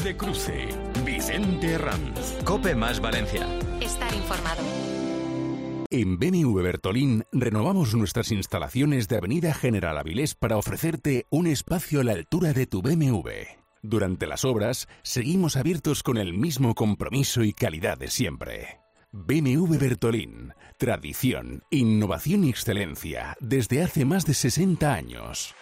Luz Cruce, Vicente Ranz. COPE más Valencia. Estar informado. En BMW Bertolín renovamos nuestras instalaciones de Avenida General Avilés para ofrecerte un espacio a la altura de tu BMW. Durante las obras, seguimos abiertos con el mismo compromiso y calidad de siempre. BMW Bertolín. Tradición, innovación y excelencia desde hace más de 60 años.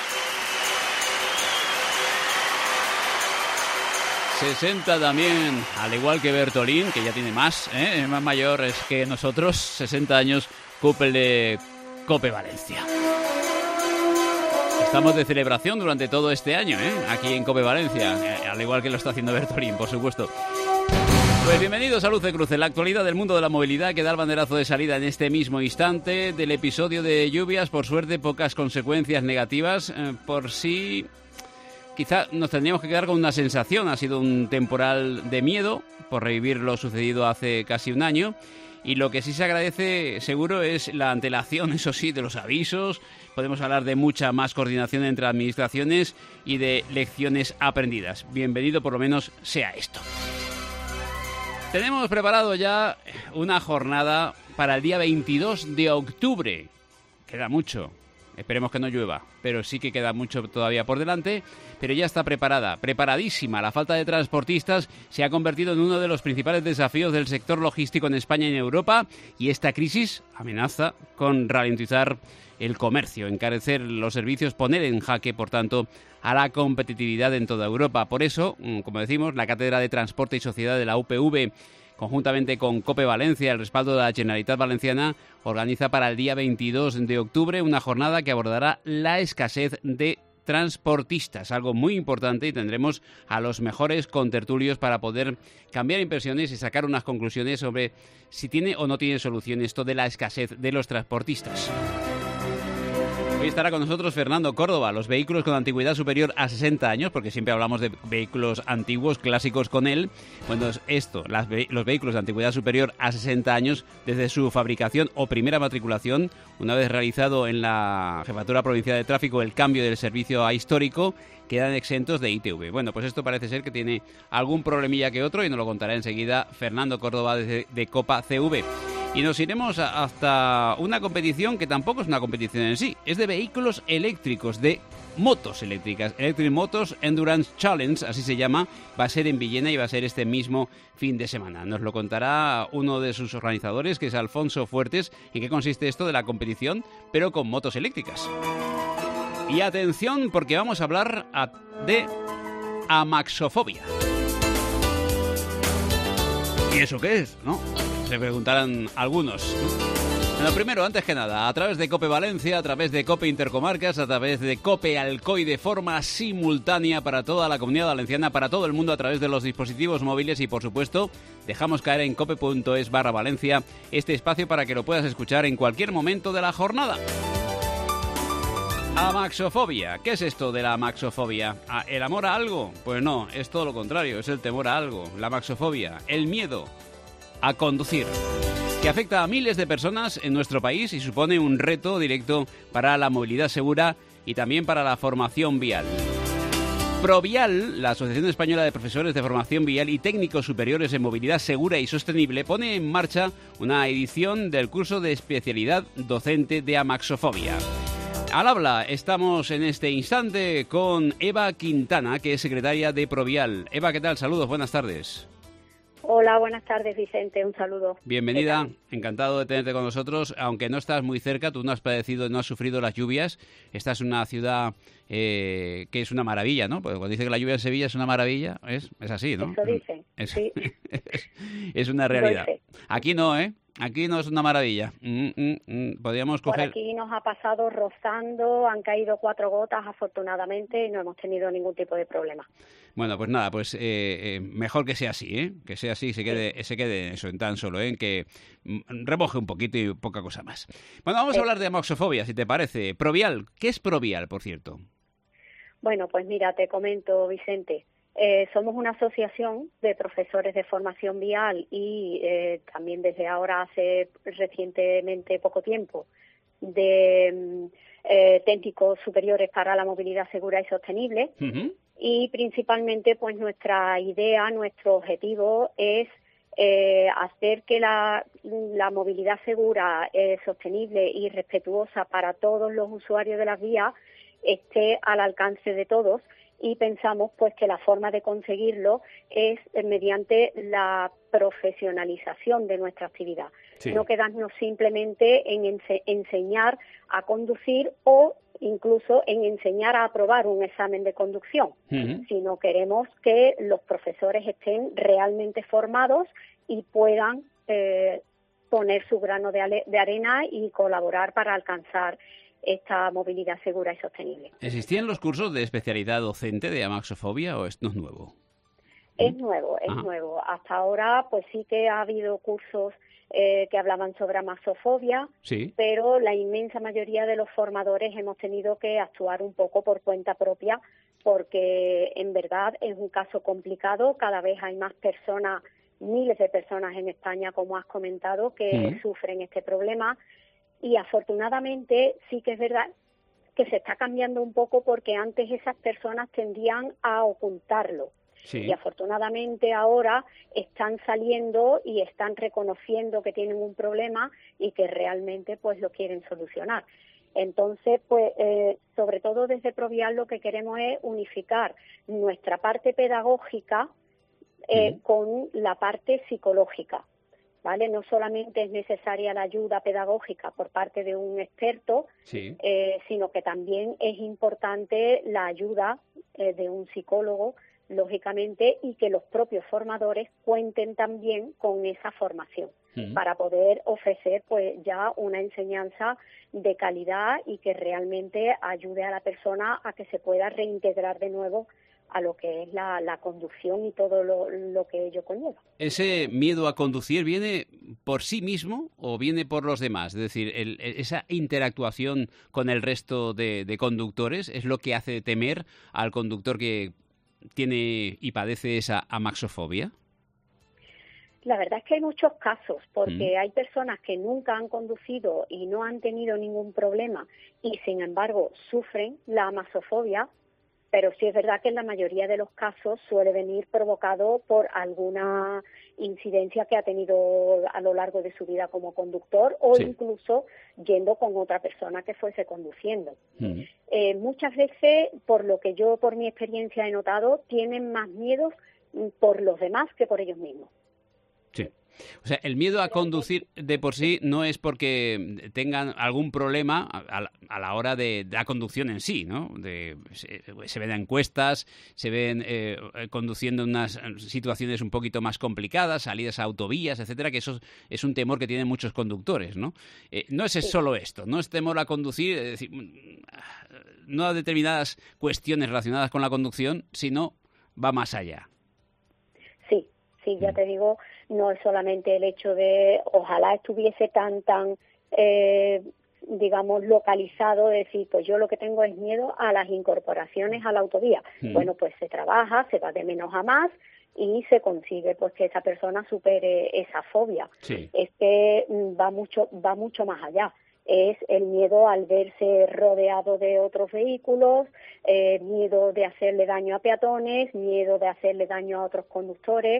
60 también, al igual que Bertolín, que ya tiene más, es más mayor que nosotros, 60 años, cumple COPE Valencia. Estamos de celebración durante todo este año, aquí en COPE Valencia, al igual que lo está haciendo Bertolín, por supuesto. Pues bienvenidos a Luz de Cruce, la actualidad del mundo de la movilidad que da el banderazo de salida en este mismo instante del episodio de lluvias. Por suerte, pocas consecuencias negativas, por si... Quizá nos tendríamos que quedar con una sensación. Ha sido un temporal de miedo por revivir lo sucedido hace casi un año. Y lo que sí se agradece, seguro, es la antelación, eso sí, de los avisos. Podemos hablar de mucha más coordinación entre administraciones y de lecciones aprendidas. Bienvenido, por lo menos, sea esto. Tenemos preparado ya una jornada para el día 22 de octubre. Queda mucho. Esperemos que no llueva, pero sí que queda mucho todavía por delante, pero ya está preparada, preparadísima. La falta de transportistas se ha convertido en uno de los principales desafíos del sector logístico en España y en Europa, y esta crisis amenaza con ralentizar el comercio, encarecer los servicios, poner en jaque, por tanto, a la competitividad en toda Europa. Por eso, como decimos, la Cátedra de Transporte y Sociedad de la UPV, conjuntamente con COPE Valencia, el respaldo de la Generalitat Valenciana, organiza para el día 22 de octubre una jornada que abordará la escasez de transportistas, algo muy importante, y tendremos a los mejores contertulios para poder cambiar impresiones y sacar unas conclusiones sobre si tiene o no tiene solución esto de la escasez de los transportistas. Hoy estará con nosotros Fernando Córdoba, los vehículos con antigüedad superior a 60 años, porque siempre hablamos de vehículos antiguos, clásicos con él. Bueno, los vehículos de antigüedad superior a 60 años, desde su fabricación o primera matriculación, una vez realizado en la Jefatura Provincial de Tráfico el cambio del servicio a histórico, quedan exentos de ITV. Bueno, pues esto parece ser que tiene algún problemilla que otro y nos lo contará enseguida Fernando Córdoba de Copa CV. Y nos iremos hasta una competición que tampoco es una competición en sí, es de vehículos eléctricos, de motos eléctricas. Electric Motors Endurance Challenge, así se llama, va a ser en Villena y va a ser este mismo fin de semana. Nos lo contará uno de sus organizadores, que es Alfonso Fuertes, en qué consiste esto de la competición, pero con motos eléctricas. Y atención, porque vamos a hablar de amaxofobia. ¿Y eso qué es, no? Se preguntarán algunos. Bueno, primero, antes que nada, a través de COPE Valencia, a través de COPE Intercomarcas, a través de COPE Alcoy de forma simultánea para toda la Comunidad Valenciana, para todo el mundo a través de los dispositivos móviles y, por supuesto, dejamos caer en cope.es/Valencia este espacio para que lo puedas escuchar en cualquier momento de la jornada. Amaxofobia. ¿Qué es esto de la amaxofobia? ¿El amor a algo? Pues no, es todo lo contrario, es el temor a algo. La amaxofobia, el miedo a conducir, que afecta a miles de personas en nuestro país y supone un reto directo para la movilidad segura y también para la formación vial. Provial, la Asociación Española de Profesores de Formación Vial y Técnicos Superiores en Movilidad Segura y Sostenible, pone en marcha una edición del curso de especialidad docente de amaxofobia. Al habla estamos en este instante con Eva Quintana, que es secretaria de Provial. Eva, ¿qué tal? Saludos, buenas tardes. Hola, buenas tardes, Vicente, un saludo. Bienvenida, encantado de tenerte con nosotros. Aunque no estás muy cerca, tú no has padecido, no has sufrido las lluvias. Estás en una ciudad que es una maravilla, ¿no? Porque cuando dice que la lluvia en Sevilla es una maravilla, es así, ¿no? Eso dicen, sí. Es una realidad. Aquí no, ¿eh? Aquí no es una maravilla. Podríamos coger... Por aquí nos ha pasado rozando, han caído 4 gotas afortunadamente y no hemos tenido ningún tipo de problema. Bueno, pues nada, pues mejor que sea así, ¿eh? Que sea así, se quede eso en tan solo, en que remoje un poquito y poca cosa más. Bueno, vamos a hablar de amaxofobia, si te parece. Provial, ¿qué es Provial, por cierto? Bueno, pues mira, te comento, Vicente. Somos una asociación de profesores de formación vial y también desde ahora hace recientemente poco tiempo de técnicos superiores para la movilidad segura y sostenible. Uh-huh. y principalmente pues nuestra idea, nuestro objetivo es hacer que la movilidad segura, sostenible y respetuosa para todos los usuarios de las vías esté al alcance de todos, y pensamos pues que la forma de conseguirlo es mediante la profesionalización de nuestra actividad. Sí. No quedarnos simplemente en enseñar a conducir o incluso en enseñar a aprobar un examen de conducción, sino queremos que los profesores estén realmente formados y puedan poner su grano de arena y colaborar para alcanzar esta movilidad segura y sostenible. ¿Existían los cursos de especialidad docente de amaxofobia o esto no es nuevo? Es nuevo, es nuevo. Hasta ahora pues sí que ha habido cursos que hablaban sobre amaxofobia, sí, pero la inmensa mayoría de los formadores hemos tenido que actuar un poco por cuenta propia, porque en verdad es un caso complicado. Cada vez hay más personas, miles de personas en España, como has comentado, que sufren este problema, y afortunadamente sí que es verdad que se está cambiando un poco, porque antes esas personas tendían a ocultarlo. Sí. Y afortunadamente ahora están saliendo y están reconociendo que tienen un problema y que realmente pues lo quieren solucionar. Entonces, pues sobre todo desde Provial lo que queremos es unificar nuestra parte pedagógica con la parte psicológica, ¿vale? No solamente es necesaria la ayuda pedagógica por parte de un experto, sí, sino que también es importante la ayuda de un psicólogo, lógicamente, y que los propios formadores cuenten también con esa formación para poder ofrecer pues ya una enseñanza de calidad y que realmente ayude a la persona a que se pueda reintegrar de nuevo a lo que es la conducción y todo lo que ello conlleva. ¿Ese miedo a conducir viene por sí mismo o viene por los demás? Es decir, esa interactuación con el resto de conductores es lo que hace temer al conductor que tiene y padece esa amaxofobia. La verdad es que hay muchos casos, porque hay personas que nunca han conducido y no han tenido ningún problema y sin embargo sufren la amaxofobia, pero sí es verdad que en la mayoría de los casos suele venir provocado por alguna incidencia que ha tenido a lo largo de su vida como conductor o incluso yendo con otra persona que fuese conduciendo. Muchas veces, por lo que yo por mi experiencia he notado, tienen más miedos por los demás que por ellos mismos. Sí. O sea, el miedo a conducir de por sí no es porque tengan algún problema a la hora de la conducción en sí, ¿no? Se ven encuestas, se ven conduciendo en unas situaciones un poquito más complicadas, salidas a autovías, etcétera, que eso es un temor que tienen muchos conductores, ¿no? No es solo esto, no es temor a conducir, es decir, no a determinadas cuestiones relacionadas con la conducción, sino va más allá. Sí, ya te digo, no es solamente el hecho de ojalá estuviese tan digamos, localizado, de decir, pues yo lo que tengo es miedo a las incorporaciones a la autovía. Bueno, pues se trabaja, se va de menos a más y se consigue pues que esa persona supere esa fobia. Sí. Es que va mucho más allá. Es el miedo al verse rodeado de otros vehículos, miedo de hacerle daño a peatones, miedo de hacerle daño a otros conductores,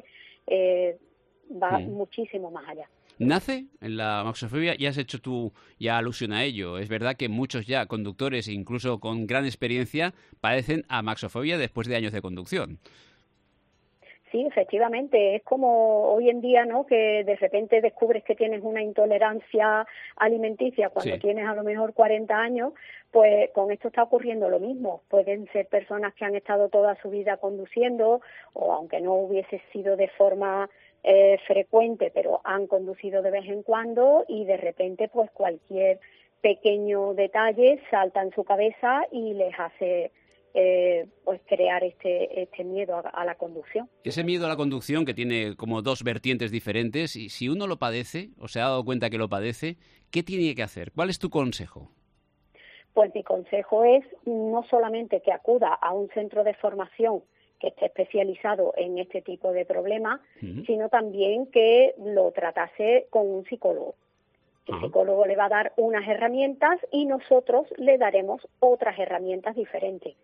va muchísimo más allá. ¿Nace en la amaxofobia? Ya has hecho tú ya alusión a ello. Es verdad que muchos ya conductores, incluso con gran experiencia, padecen amaxofobia después de años de conducción. Sí, efectivamente, es como hoy en día, ¿no?, que de repente descubres que tienes una intolerancia alimenticia cuando tienes a lo mejor 40 años, pues con esto está ocurriendo lo mismo. Pueden ser personas que han estado toda su vida conduciendo, o aunque no hubiese sido de forma frecuente, pero han conducido de vez en cuando y de repente pues cualquier pequeño detalle salta en su cabeza y les hace pues crear este miedo a la conducción. Ese miedo a la conducción, que tiene como dos vertientes diferentes, y si uno lo padece o se ha dado cuenta que lo padece, ¿qué tiene que hacer? ¿Cuál es tu consejo? Pues mi consejo es no solamente que acuda a un centro de formación que esté especializado en este tipo de problemas, sino también que lo tratase con un psicólogo. El psicólogo le va a dar unas herramientas y nosotros le daremos otras herramientas diferentes.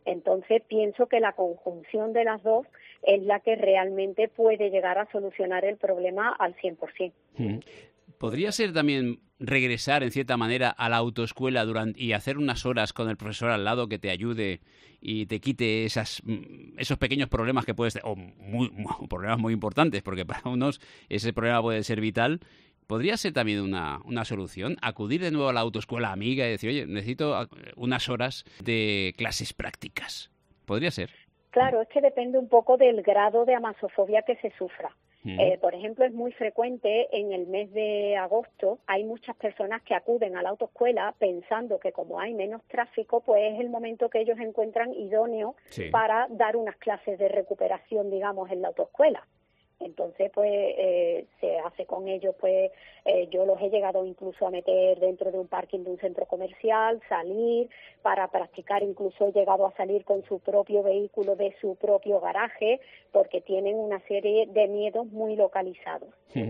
Entonces pienso que la conjunción de las dos es la que realmente puede llegar a solucionar el problema al 100%. ¿Podría ser también regresar, en cierta manera, a la autoescuela y hacer unas horas con el profesor al lado que te ayude y te quite esos pequeños problemas que puedes tener, o problemas muy importantes, porque para unos ese problema puede ser vital? ¿Podría ser también una solución? Acudir de nuevo a la autoescuela amiga y decir, oye, necesito unas horas de clases prácticas. ¿Podría ser? Claro, es que depende un poco del grado de amasofobia que se sufra. Por ejemplo, es muy frecuente en el mes de agosto, hay muchas personas que acuden a la autoescuela pensando que como hay menos tráfico, pues es el momento que ellos encuentran idóneo para dar unas clases de recuperación, digamos, en la autoescuela. Entonces, pues, se hace con ellos, pues, yo los he llegado incluso a meter dentro de un parking de un centro comercial, salir para practicar, incluso he llegado a salir con su propio vehículo de su propio garaje, porque tienen una serie de miedos muy localizados.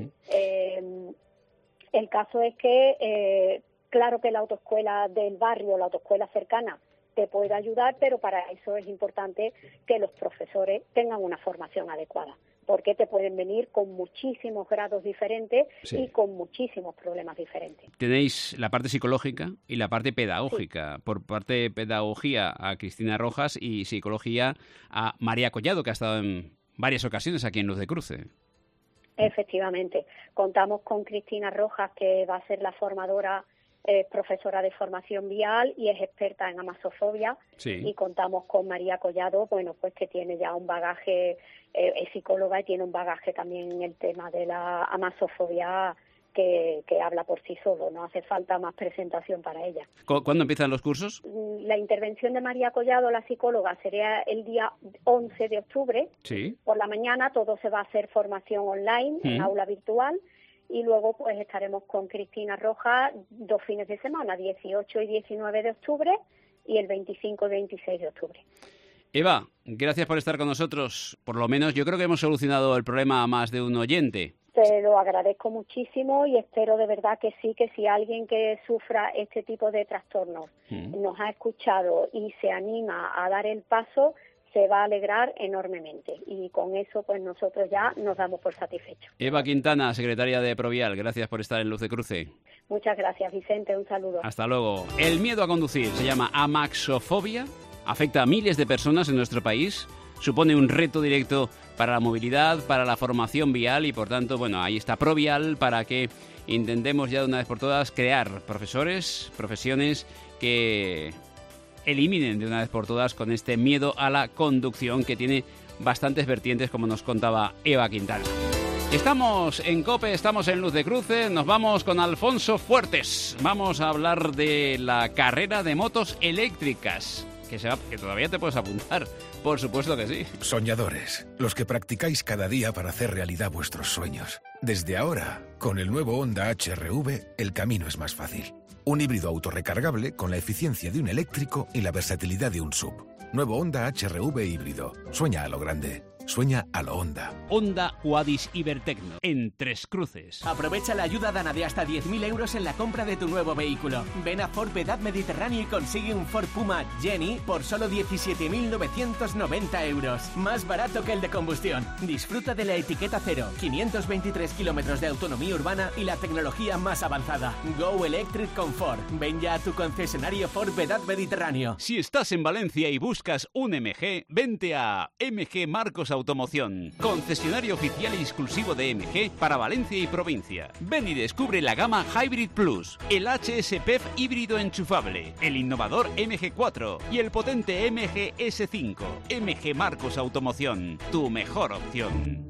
El caso es que, claro que la autoescuela del barrio, la autoescuela cercana, te puede ayudar, pero para eso es importante que los profesores tengan una formación adecuada, porque te pueden venir con muchísimos grados diferentes y con muchísimos problemas diferentes. Tenéis la parte psicológica y la parte pedagógica. Por parte de pedagogía a Cristina Rojas y psicología a María Collado, que ha estado en varias ocasiones aquí en Luz de Cruce. Efectivamente. Contamos con Cristina Rojas, que va a ser la formadora, profesora de formación vial y es experta en amasofobia, y contamos con María Collado, bueno, pues que tiene ya un bagaje, es psicóloga y tiene un bagaje también en el tema de la amasofobia que habla por sí solo, no hace falta más presentación para ella. ¿Cuándo empiezan los cursos? La intervención de María Collado, la psicóloga, sería el día 11 de octubre, por la mañana. Todo se va a hacer formación online, en aula virtual. Y luego pues estaremos con Cristina Rojas 2 fines de semana, 18 y 19 de octubre y el 25 y 26 de octubre. Eva, gracias por estar con nosotros. Por lo menos yo creo que hemos solucionado el problema a más de un oyente. Te lo agradezco muchísimo y espero de verdad que sí, que si alguien que sufra este tipo de trastornos nos ha escuchado y se anima a dar el paso, se va a alegrar enormemente, y con eso pues nosotros ya nos damos por satisfechos. Eva Quintana, secretaria de Provial, gracias por estar en Luz de Cruce. Muchas gracias, Vicente, un saludo. Hasta luego. El miedo a conducir se llama amaxofobia, afecta a miles de personas en nuestro país, supone un reto directo para la movilidad, para la formación vial y por tanto, bueno, ahí está Provial para que intentemos ya de una vez por todas crear profesores, profesiones que eliminen de una vez por todas con este miedo a la conducción que tiene bastantes vertientes, como nos contaba Eva Quintana. Estamos en COPE, estamos en Luz de Cruce, nos vamos con Alfonso Fuertes. Vamos a hablar de la carrera de motos eléctricas, que todavía te puedes apuntar, por supuesto que sí. Soñadores, los que practicáis cada día para hacer realidad vuestros sueños. Desde ahora, con el nuevo Honda HR-V, el camino es más fácil. Un híbrido autorrecargable con la eficiencia de un eléctrico y la versatilidad de un SUV. Nuevo Honda HR-V híbrido. Sueña a lo grande. Sueña a lo Honda. Honda Huadis Ibertecno, en Tres Cruces. Aprovecha la ayuda DANA de hasta 10.000 euros en la compra de tu nuevo vehículo. Ven a Ford Vedad Mediterráneo y consigue un Ford Puma Jenny por solo 17.990 euros. Más barato que el de combustión. Disfruta de la etiqueta cero, 523 kilómetros de autonomía urbana y la tecnología más avanzada. Go Electric con Ford. Ven ya a tu concesionario Ford Vedad Mediterráneo. Si estás en Valencia y buscas un MG, vente a MG Marcos Automoción, concesionario oficial y exclusivo de MG para Valencia y provincia. Ven y descubre la gama Hybrid Plus, el HS PEF híbrido enchufable, el innovador MG4 y el potente MG S5. MG Marcos Automoción, tu mejor opción.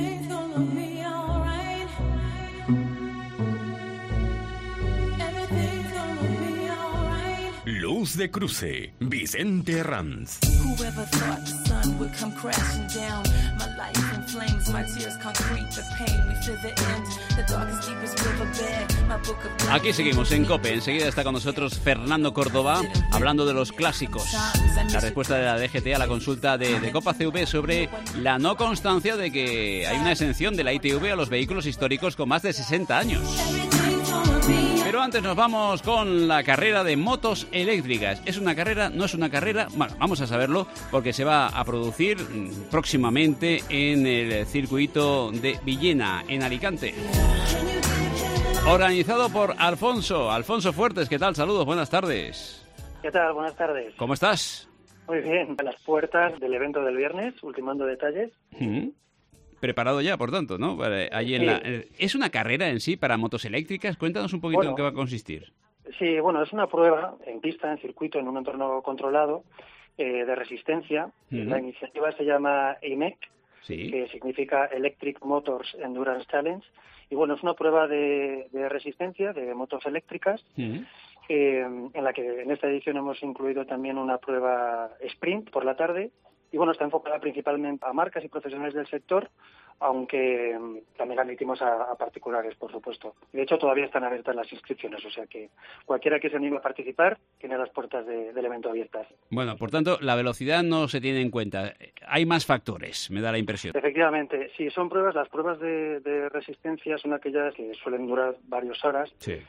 Luz de Cruce, Vicente Herranz. Aquí seguimos en COPE. Enseguida está con nosotros Fernando Córdoba hablando de los clásicos. La respuesta de la DGT a la consulta de Copa CV sobre la no constancia de que hay una exención de la ITV a los vehículos históricos con más de 60 años. Pero antes nos vamos con la carrera de motos eléctricas. ¿Es una carrera? ¿No es una carrera? Bueno, vamos a saberlo porque se va a producir próximamente en el circuito de Villena, en Alicante. Organizado por Alfonso Fuertes. ¿Qué tal? Saludos, buenas tardes. ¿Qué tal? Buenas tardes. ¿Cómo estás? Muy bien, a las puertas del evento del viernes, ultimando detalles. Preparado ya, por tanto, ¿no? Allí ¿Es una carrera en sí para motos eléctricas? Cuéntanos un poquito en qué va a consistir. Sí, bueno, es una prueba en pista, en circuito, en un entorno controlado de resistencia. La iniciativa se llama EMEC, que significa Electric Motors Endurance Challenge. Y bueno, es una prueba de resistencia de motos eléctricas, en la que en esta edición hemos incluido también una prueba sprint por la tarde. Y bueno, está enfocada principalmente a marcas y profesionales del sector, aunque también la admitimos a particulares, por supuesto. De hecho, todavía están abiertas las inscripciones, o sea que cualquiera que se anime a participar tiene las puertas del evento abiertas. Bueno, por tanto, la velocidad no se tiene en cuenta. Hay más factores, me da la impresión. Efectivamente, sí, son pruebas. Las pruebas de resistencia son aquellas que suelen durar varias horas,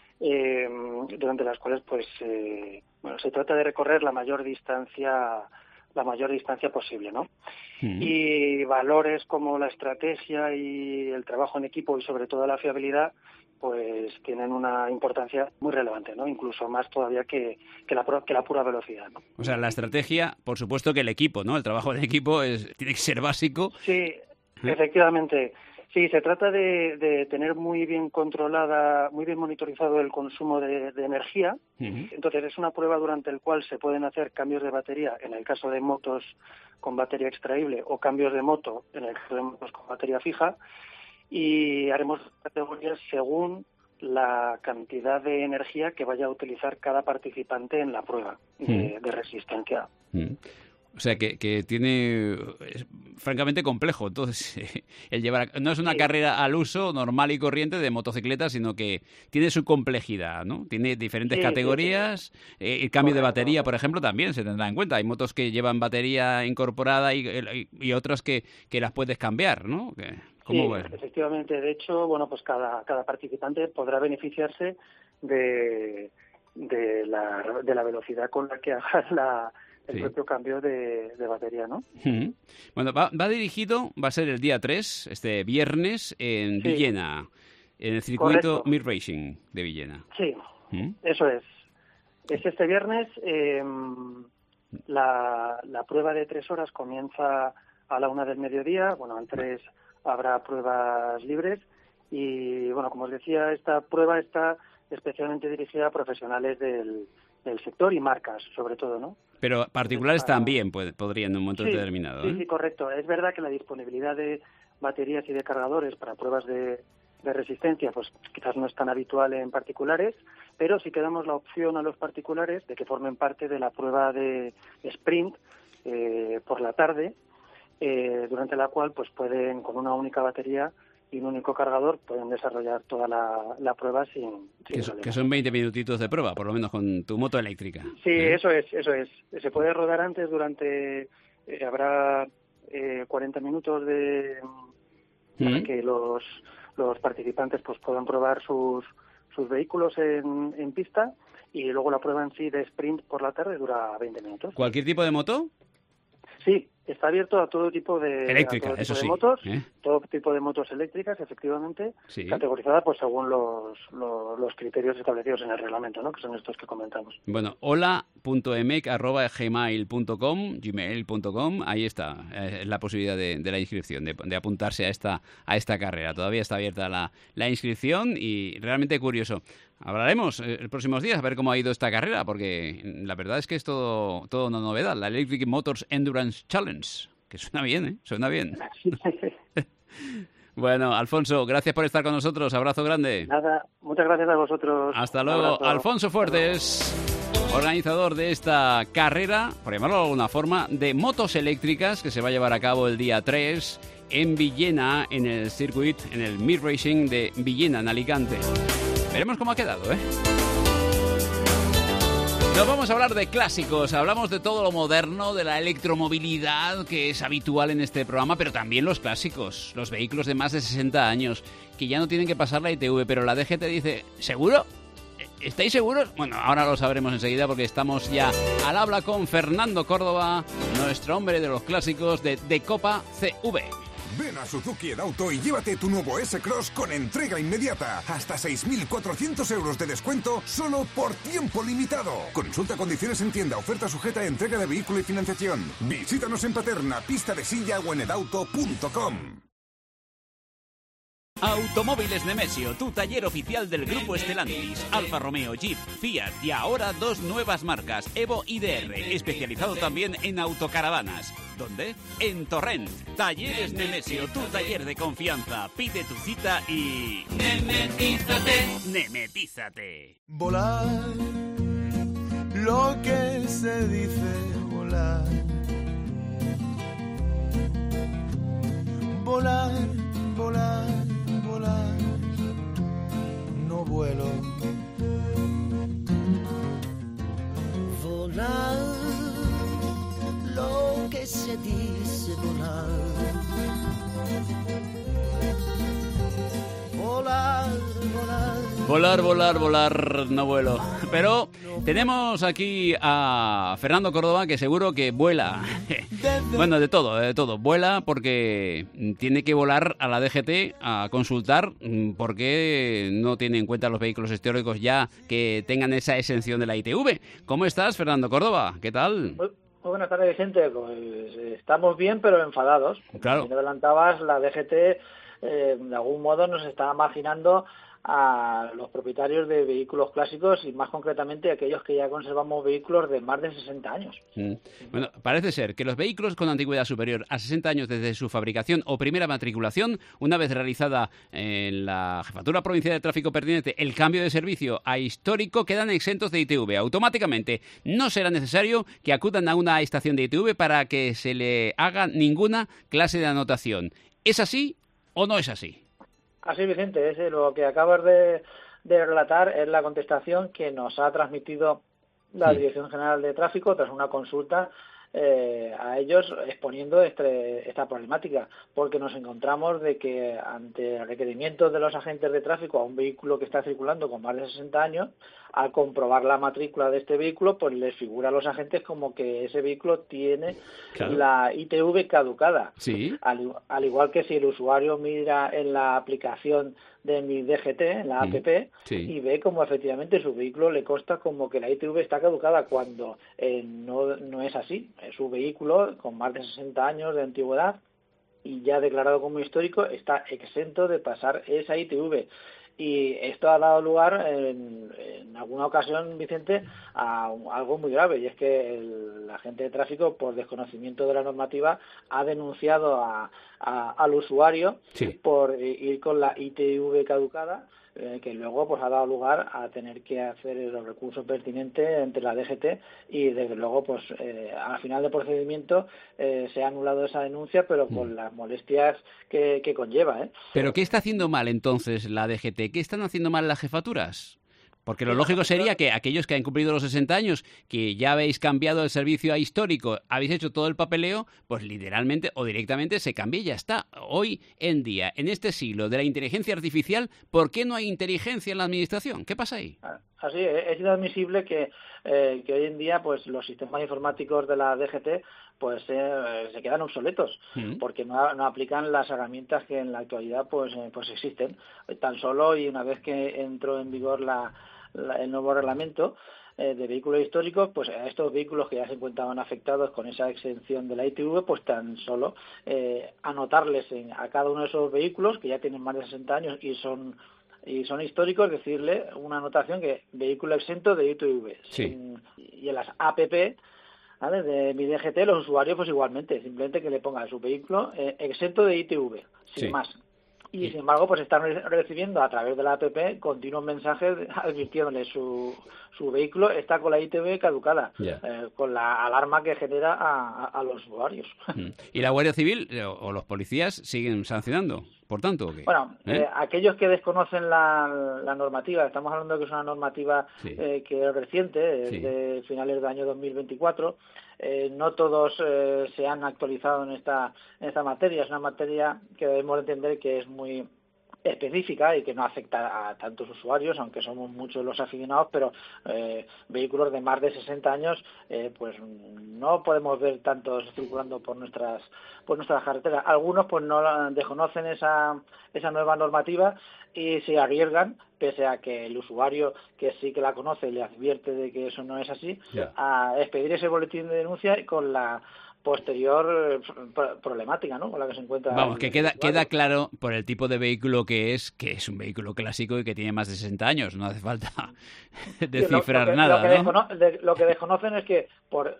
durante las cuales, pues, se trata de recorrer la mayor distancia posible, ¿no? Y valores como la estrategia y el trabajo en equipo y sobre todo la fiabilidad, pues tienen una importancia muy relevante, ¿no? Incluso más todavía que la pura velocidad, ¿no? O sea, la estrategia, por supuesto que el equipo, ¿no? El trabajo en equipo tiene que ser básico. Sí, efectivamente. Sí, se trata de tener muy bien controlada, muy bien monitorizado el consumo de energía. Entonces, es una prueba durante la cual se pueden hacer cambios de batería, en el caso de motos con batería extraíble, o cambios de moto, en el caso de motos con batería fija. Y haremos categorías según la cantidad de energía que vaya a utilizar cada participante en la prueba de resistencia. O sea, que es francamente complejo. Entonces, no es una carrera al uso normal y corriente de motocicleta, sino que tiene su complejidad, ¿no? Tiene diferentes categorías. El cambio de batería, por ejemplo, también se tendrá en cuenta. Hay motos que llevan batería incorporada y otras que las puedes cambiar, ¿no? ¿Cómo ves? Efectivamente. De hecho, bueno, pues cada participante podrá beneficiarse de la velocidad con la que haga el propio cambio de batería, ¿no? Bueno, va a ser el día 3, este viernes, en Villena, en el circuito Mid Racing de Villena. Sí, eso es. Es este viernes. La prueba de 3 horas comienza a la 1 del mediodía. Bueno, en 3 habrá pruebas libres. Y, bueno, como os decía, esta prueba está especialmente dirigida a profesionales del sector y marcas, sobre todo, ¿no? Pero particulares también podrían en un momento determinado. Sí, correcto. Es verdad que la disponibilidad de baterías y de cargadores para pruebas de resistencia, pues quizás no es tan habitual en particulares, pero sí que damos la opción a los particulares de que formen parte de la prueba de sprint por la tarde, durante la cual pues pueden, con una única batería y un único cargador, pueden desarrollar toda la prueba sin que son 20 minutitos de prueba, por lo menos con tu moto eléctrica. Sí, eso es. Se puede rodar antes habrá 40 minutos para que los participantes pues puedan probar sus vehículos en pista, y luego la prueba en sí de sprint por la tarde dura 20 minutos. ¿Cualquier tipo de moto? Sí, está abierto a todo tipo de motos, todo tipo de motos eléctricas, efectivamente, categorizadas pues según los criterios establecidos en el reglamento, ¿no? Que son estos que comentamos. Bueno, hola.emec@gmail.com, ahí está, es la posibilidad de la inscripción, de apuntarse a esta carrera. Todavía está abierta la inscripción y realmente curioso. Hablaremos en próximos días a ver cómo ha ido esta carrera, porque la verdad es que es todo una novedad, la Electric Motors Endurance Challenge, que suena bien, ¿eh? Suena bien. Bueno, Alfonso, gracias por estar con nosotros, abrazo grande. Nada, muchas gracias a vosotros. Hasta luego. Alfonso Fuertes, organizador de esta carrera, por llamarlo de alguna forma, de motos eléctricas, que se va a llevar a cabo el día 3 en Villena, en el circuito, en el Mid Racing de Villena, en Alicante. Veremos cómo ha quedado, ¿eh? Nos vamos a hablar de clásicos, hablamos de todo lo moderno, de la electromovilidad que es habitual en este programa, pero también los clásicos, los vehículos de más de 60 años, que ya no tienen que pasar la ITV, pero la DGT dice, ¿seguro? ¿Estáis seguros? Bueno, ahora lo sabremos enseguida porque estamos ya al habla con Fernando Córdoba, nuestro hombre de los clásicos de Copa CV. Ven a Suzuki Edauto y llévate tu nuevo S-Cross con entrega inmediata. Hasta 6.400 euros de descuento solo por tiempo limitado. Consulta condiciones en tienda, oferta sujeta a entrega de vehículo y financiación. Visítanos en Paterna, Pista de Silla o en edauto.com. Automóviles Nemesio, tu taller oficial del Grupo Stellantis, Alfa Romeo, Jeep, Fiat y ahora 2 nuevas marcas, Evo y DR, especializado también en autocaravanas. ¿Dónde? En Torrent. Talleres Nemesio, tu taller de confianza. Pide tu cita y... ¡Nemetízate! ¡Nemetízate! Volar, lo que se dice volar. Volar, volar, volar, no vuelo. Volar, lo que se dice volar. Volar, volar. Volar, volar, volar, no vuelo. Pero tenemos aquí a Fernando Córdoba, que seguro que vuela. Bueno, de todo, de todo. Vuela porque tiene que volar a la DGT a consultar por qué no tiene en cuenta los vehículos históricos ya que tengan esa exención de la ITV. ¿Cómo estás, Fernando Córdoba? ¿Qué tal? Muy buenas tardes, Vicente. Pues estamos bien, pero enfadados. Claro. Si te adelantabas, la DGT de algún modo nos está marginando a los propietarios de vehículos clásicos y más concretamente aquellos que ya conservamos vehículos de más de 60 años. Bueno, parece ser que los vehículos con antigüedad superior a 60 años desde su fabricación o primera matriculación, una vez realizada en la Jefatura Provincial de Tráfico pertinente el cambio de servicio a histórico, quedan exentos de ITV. Automáticamente no será necesario que acudan a una estación de ITV para que se le haga ninguna clase de anotación. ¿Es así o no es así? Así, Vicente, lo que acabas de relatar es la contestación que nos ha transmitido la Dirección General de Tráfico tras una consulta a ellos exponiendo esta problemática, porque nos encontramos de que ante requerimientos de los agentes de tráfico a un vehículo que está circulando con más de 60 años, al comprobar la matrícula de este vehículo, pues les figura a los agentes como que ese vehículo tiene la ITV caducada. ¿Sí? Al igual que si el usuario mira en la aplicación de mi DGT, en la app, y ve como efectivamente su vehículo le consta como que la ITV está caducada, cuando no es así. Su vehículo con más de 60 años de antigüedad y ya declarado como histórico está exento de pasar esa ITV. Y esto ha dado lugar en alguna ocasión, Vicente, a algo muy grave, y es que el agente de tráfico, por desconocimiento de la normativa, ha denunciado al usuario por ir con la ITV caducada, que luego pues ha dado lugar a tener que hacer los recursos pertinentes entre la DGT y desde luego pues al final del procedimiento se ha anulado esa denuncia, pero con las molestias que conlleva. ¿Pero qué está haciendo mal entonces la DGT? ¿Qué están haciendo mal las jefaturas? Porque lo lógico sería que aquellos que han cumplido los 60 años, que ya habéis cambiado el servicio a histórico, habéis hecho todo el papeleo, pues literalmente o directamente se cambie y ya está. Hoy en día, en este siglo de la inteligencia artificial, ¿por qué no hay inteligencia en la administración? ¿Qué pasa ahí? Así es inadmisible que hoy en día pues los sistemas informáticos de la DGT pues se quedan obsoletos porque no aplican las herramientas que en la actualidad pues existen. Tan solo, y una vez que entró en vigor el nuevo reglamento de vehículos históricos, pues a estos vehículos que ya se encontraban afectados con esa exención de la ITV, pues tan solo anotarles a cada uno de esos vehículos que ya tienen más de 60 años y son históricos, decirle una anotación que vehículo exento de ITV. Y en las APP, ¿vale?, de mi DGT, los usuarios pues igualmente, simplemente que le pongan su vehículo exento de ITV, sin más. Y sin embargo, pues están recibiendo a través de la app continuos mensajes advirtiéndole su vehículo está con la ITV caducada, con la alarma que genera a los usuarios. ¿Y la Guardia Civil o los policías siguen sancionando? por tanto, ¿o qué? Bueno, aquellos que desconocen la normativa, estamos hablando de que es una normativa que es reciente, es de finales del año 2024, no todos se han actualizado en esta materia. Es una materia que debemos entender que es muy específica y que no afecta a tantos usuarios, aunque somos muchos los aficionados, pero vehículos de más de 60 años pues no podemos ver tantos circulando por nuestras carreteras. Algunos pues no desconocen esa nueva normativa y se arriesgan, pese a que el usuario que sí que la conoce le advierte de que eso no es así, a expedir ese boletín de denuncia y con la posterior problemática, ¿no?, con la que se encuentra. Vamos, que queda claro por el tipo de vehículo que es un vehículo clásico y que tiene más de 60 años. No hace falta descifrar nada, ¿no? Lo que desconocen es que por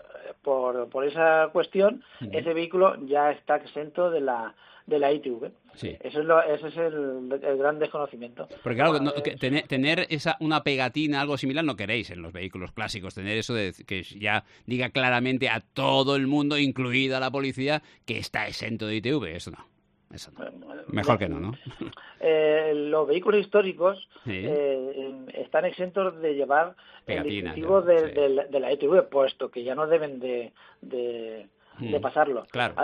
esa cuestión ese vehículo ya está exento de la ITV. Sí. Ese es el gran desconocimiento. Porque claro, tener una pegatina, algo similar, no queréis en los vehículos clásicos, tener eso de que ya diga claramente a todo el mundo, incluida la policía, que está exento de ITV. Eso no. Mejor que no. Los vehículos históricos están exentos de llevar pegatina, el distintivo de la ITV, puesto que ya no deben de pasarlo. Claro.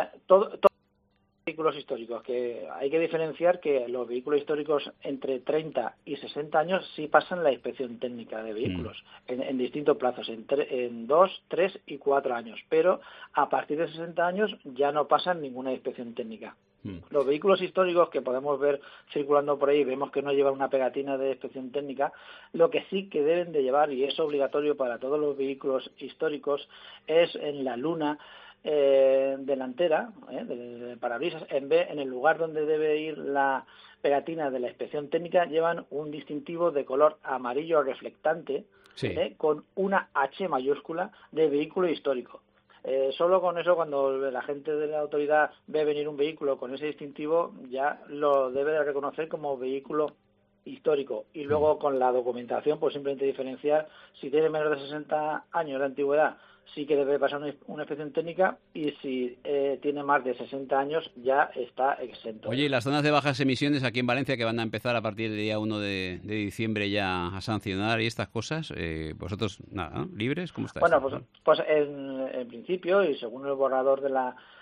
Vehículos históricos, que hay que diferenciar que los vehículos históricos entre 30 y 60 años sí pasan la inspección técnica de vehículos en distintos plazos, en 2, 3 y 4 años, pero a partir de 60 años ya no pasan ninguna inspección técnica. Los vehículos históricos que podemos ver circulando por ahí, vemos que no llevan una pegatina de inspección técnica. Lo que sí que deben de llevar, y es obligatorio para todos los vehículos históricos, es en la luna delantera, del parabrisas, en el lugar donde debe ir la pegatina de la inspección técnica, llevan un distintivo de color amarillo reflectante, con una H mayúscula de vehículo histórico. Solo con eso, cuando la gente de la autoridad ve venir un vehículo con ese distintivo, ya lo debe de reconocer como vehículo histórico. Y luego con la documentación, pues simplemente diferenciar si tiene menos de 60 años de antigüedad, sí que debe pasar una inspección técnica, y si tiene más de 60 años ya está exento. Oye, ¿y las zonas de bajas emisiones aquí en Valencia, que van a empezar a partir del día 1 de diciembre ya a sancionar y estas cosas, vosotros, nada, ¿no? ¿Libres? ¿Cómo está? Bueno, pues en principio, y según el borrador de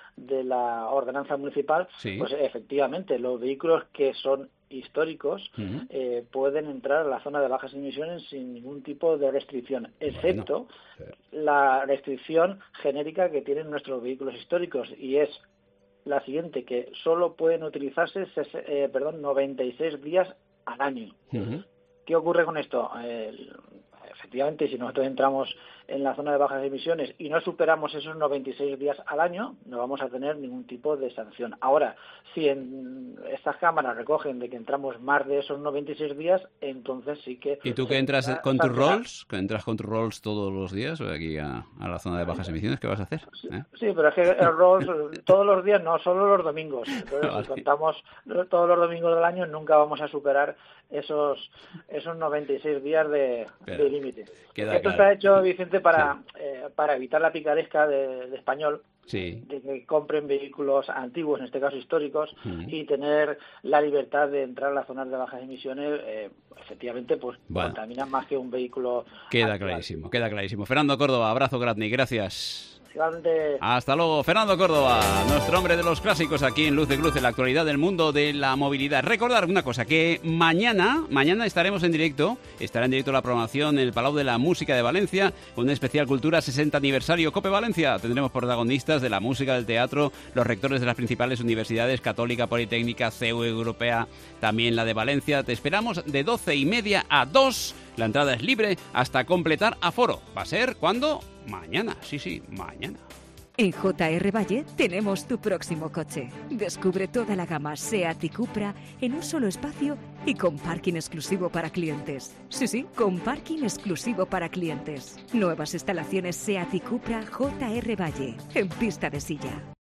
la ordenanza municipal, pues efectivamente los vehículos que son históricos pueden entrar a la zona de bajas emisiones sin ningún tipo de restricción, excepto la restricción genérica que tienen nuestros vehículos históricos, y es la siguiente, que solo pueden utilizarse 96 días al año. ¿Qué ocurre con esto? Efectivamente, si nosotros entramos en la zona de bajas emisiones y no superamos esos 96 días al año, no vamos a tener ningún tipo de sanción. Ahora, si en estas cámaras recogen de que entramos más de esos 96 días, entonces sí que... ¿Y tú que entras con tus Rolls? ¿Que entras con tus Rolls todos los días aquí a la zona de bajas emisiones? ¿Qué vas a hacer? Sí, pero es que el Rolls todos los días, no solo los domingos. Entonces, si contamos todos los domingos del año, nunca vamos a superar esos 96 días de límite. Esto está hecho, Vicente, para evitar la picaresca de español, de que compren vehículos antiguos, en este caso históricos, y tener la libertad de entrar a las zonas de bajas emisiones. Efectivamente, pues contaminan más que un vehículo. Queda clarísimo. Fernando Córdoba, abrazo grande, gracias. Hasta luego, Fernando Córdoba, nuestro hombre de los clásicos aquí en Luz de Cruz, en la actualidad del mundo de la movilidad. Recordar una cosa, que mañana estará en directo la programación en el Palau de la Música de Valencia, con una especial Cultura 60 aniversario COPE Valencia. Tendremos protagonistas de la música, del teatro, los rectores de las principales universidades, Católica, Politécnica, CEU Europea, también la de Valencia. Te esperamos de 12:30 a 2. La entrada es libre hasta completar aforo. ¿Va a ser cuándo? Mañana, sí, mañana. En JR Valle tenemos tu próximo coche. Descubre toda la gama SEAT y Cupra en un solo espacio y con parking exclusivo para clientes. Sí, con parking exclusivo para clientes. Nuevas instalaciones SEAT y Cupra JR Valle, en Pista de Silla.